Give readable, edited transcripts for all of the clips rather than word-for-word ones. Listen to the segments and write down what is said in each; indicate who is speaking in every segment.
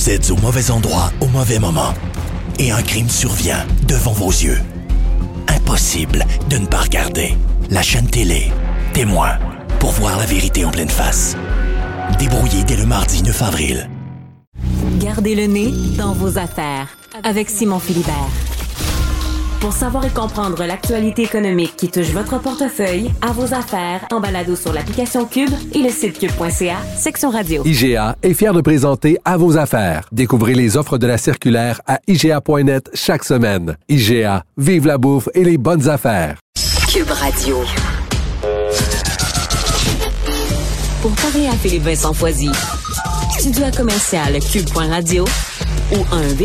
Speaker 1: Vous êtes au mauvais endroit au mauvais moment. Et un crime survient devant vos yeux. Impossible de ne pas regarder. La chaîne télé, Témoin, pour voir la vérité en pleine face. Débrouillé dès le mardi 9 avril.
Speaker 2: Gardez le nez dans vos affaires avec Simon Philibert. Pour savoir et comprendre l'actualité économique qui touche votre portefeuille, à vos affaires, en balado sur l'application Cube et le site cube.ca, section radio.
Speaker 3: IGA est fier de présenter À vos affaires. Découvrez les offres de la circulaire à IGA.net chaque semaine. IGA, vive la bouffe et les bonnes affaires.
Speaker 2: Cube Radio. Pour parler à Philippe-Vincent Foisy, studio à commercial cube.radio ou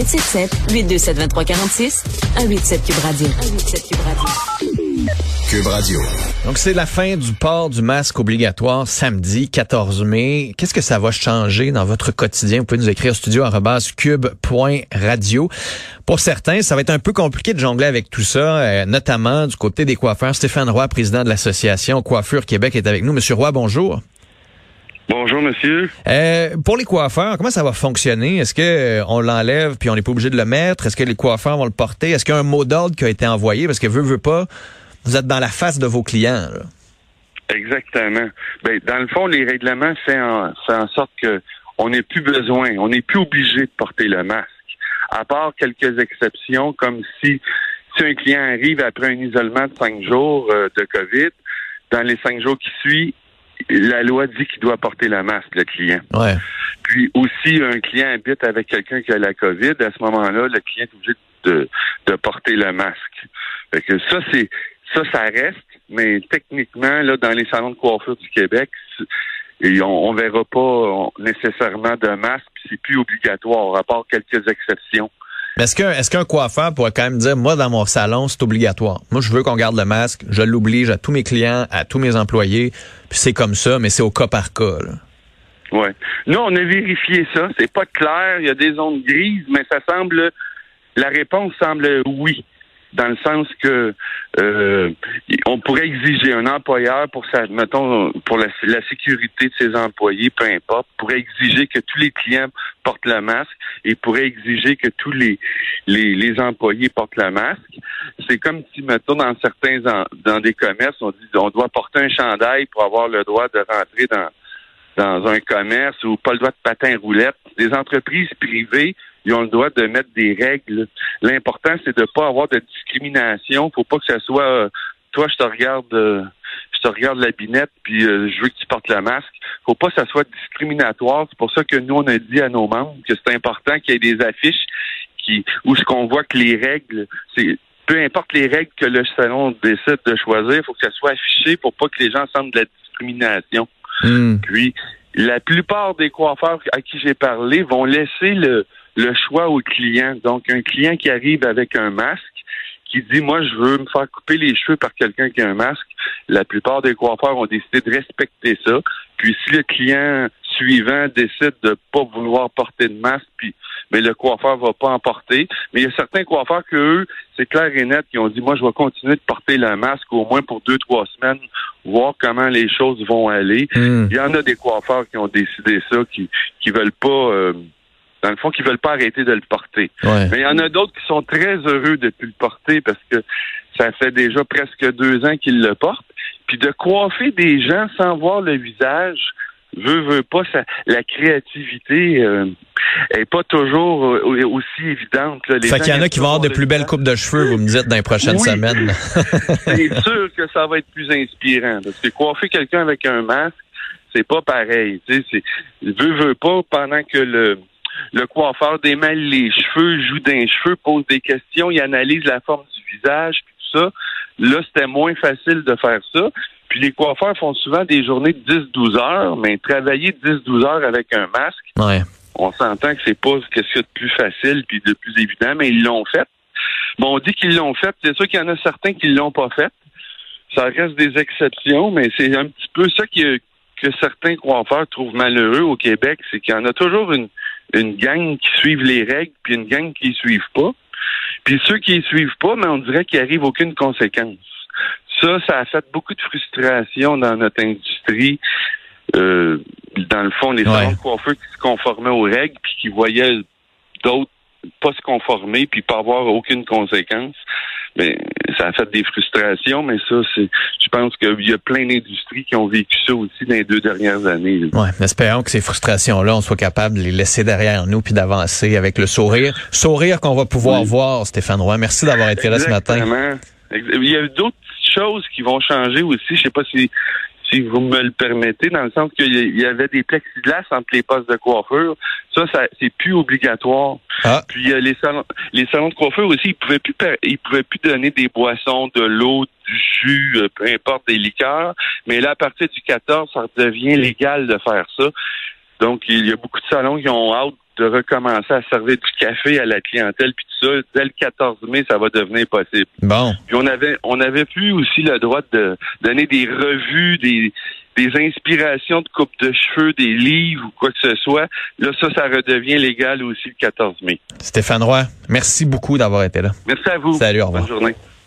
Speaker 2: 1-877-827-2346, 187 Cube Radio. 187 Cube Radio.
Speaker 4: Cube Radio.
Speaker 5: Donc, c'est la fin du port du masque obligatoire samedi 14 mai. Qu'est-ce que ça va changer dans votre quotidien? Vous pouvez nous écrire studio@cube.radio. Pour certains, ça va être un peu compliqué de jongler avec tout ça, notamment du côté des coiffeurs. Stéphane Roy, président de l'association Coiffure Québec, est avec nous. Monsieur Roy, bonjour.
Speaker 6: Bonjour, monsieur.
Speaker 5: Pour les coiffeurs, comment ça va fonctionner? Est-ce que on l'enlève puis on n'est pas obligé de le mettre? Est-ce que les coiffeurs vont le porter? Est-ce qu'il y a un mot d'ordre qui a été envoyé? Parce que veut pas, vous êtes dans la face de vos clients, là.
Speaker 6: Exactement. Ben, dans le fond, les règlements font en sorte que on n'est plus besoin, on n'est plus obligé de porter le masque. À part quelques exceptions, comme si un client arrive après un isolement de 5 jours de COVID, dans les 5 jours qui suivent, la loi dit qu'il doit porter le masque, le client. Ouais. Puis aussi, un client habite avec quelqu'un qui a la COVID, à ce moment-là, le client est obligé de porter le masque. Fait que ça reste, mais techniquement, là, dans les salons de coiffure du Québec, on verra pas nécessairement de masque, puis c'est plus obligatoire, à part quelques exceptions.
Speaker 5: Mais est-ce qu'un coiffeur pourrait quand même dire, moi, dans mon salon, c'est obligatoire. Moi, je veux qu'on garde le masque. Je l'oblige à tous mes clients, à tous mes employés. Puis c'est comme ça, mais c'est au cas par cas, là.
Speaker 6: Ouais. Nous, on a vérifié ça. C'est pas clair. Il y a des zones grises, mais la réponse semble oui. Dans le sens que on pourrait exiger un employeur pour la sécurité de ses employés, peu importe, pourrait exiger que tous les clients portent le masque et pourrait exiger que tous les employés portent le masque. C'est comme si, mettons, dans des commerces, on dit on doit porter un chandail pour avoir le droit de rentrer dans un commerce ou pas le droit de patin roulette. Des entreprises privées, ils ont le droit de mettre des règles. L'important, c'est de pas avoir de discrimination. Faut pas que ça soit toi, je te regarde la binette, puis je veux que tu portes le masque. Faut pas que ça soit discriminatoire. C'est pour ça que nous, on a dit à nos membres que c'est important qu'il y ait des affiches où ce qu'on voit que les règles, peu importe les règles que le salon décide de choisir, faut que ça soit affiché pour pas que les gens sentent de la discrimination. Puis, la plupart des coiffeurs à qui j'ai parlé vont laisser le choix au client. Donc, un client qui arrive avec un masque, qui dit, moi, je veux me faire couper les cheveux par quelqu'un qui a un masque, la plupart des coiffeurs ont décidé de respecter ça. Puis, si le client suivant décide de pas vouloir porter de masque, mais le coiffeur va pas en porter. Mais il y a certains coiffeurs que eux, c'est clair et net, qui ont dit, moi, je vais continuer de porter le masque au moins pour 2-3 semaines, voir comment les choses vont aller. Il y en a des coiffeurs qui ont décidé ça, qui veulent pas... dans le fond, qui veulent pas arrêter de le porter. Ouais. Mais il y en a d'autres qui sont très heureux de plus le porter parce que ça fait déjà presque 2 ans qu'ils le portent. Puis de coiffer des gens sans voir le visage, veut pas, la créativité est pas toujours aussi évidente. Là.
Speaker 5: Fait qu'il y en a qui vont avoir de plus belles coupes de cheveux, vous me dites, dans les prochaines semaines.
Speaker 6: C'est sûr que ça va être plus inspirant. Parce que coiffer quelqu'un avec un masque, c'est pas pareil. Tu sais, veut pas, pendant que le coiffeur démêle les cheveux, joue d'un cheveu, pose des questions, il analyse la forme du visage, puis tout ça. Là, c'était moins facile de faire ça. Puis les coiffeurs font souvent des journées de 10-12 heures, mais travailler 10-12 heures avec un masque, on s'entend que c'est pas ce qu'il y a de plus facile puis de plus évident, mais ils l'ont fait. Bon, on dit qu'ils l'ont fait, c'est sûr qu'il y en a certains qui l'ont pas fait. Ça reste des exceptions, mais c'est un petit peu ça que certains coiffeurs trouvent malheureux au Québec, c'est qu'il y en a toujours une gang qui suivent les règles, puis une gang qui ne suivent pas. Puis ceux qui ne suivent pas, mais on dirait qu'il n'arrive aucune conséquence. Ça a fait beaucoup de frustration dans notre industrie. dans le fond, les salons de coiffeurs qui se conformaient aux règles, puis qui voyaient d'autres pas se conformer, puis pas avoir aucune conséquence. Mais ça a fait des frustrations, mais ça, je pense qu'il y a plein d'industries qui ont vécu ça aussi dans les 2 dernières années.
Speaker 5: Ouais, espérons que ces frustrations-là, on soit capable de les laisser derrière nous puis d'avancer avec le sourire. Sourire qu'on va pouvoir voir, Stéphane Roy. Merci d'avoir été là ce matin.
Speaker 6: Il y a d'autres choses qui vont changer aussi. Je sais pas si vous me le permettez, dans le sens qu'il y avait des plexiglas entre les postes de coiffure. Ça c'est plus obligatoire. Puis les salons de coiffure aussi, ils pouvaient plus donner des boissons, de l'eau, du jus, peu importe, des liqueurs. Mais là, à partir du 14, ça devient légal de faire ça. Donc, il y a beaucoup de salons qui ont hâte de recommencer à servir du café à la clientèle, puis tout ça. Dès le 14 mai, ça va devenir possible. Bon. Puis on avait plus aussi le droit de donner des revues, des inspirations de coupe de cheveux, des livres ou quoi que ce soit. Là, ça redevient légal aussi le 14 mai.
Speaker 5: Stéphane Roy, merci beaucoup d'avoir été là.
Speaker 6: Merci à vous.
Speaker 5: Salut, au revoir.
Speaker 6: Bonne journée.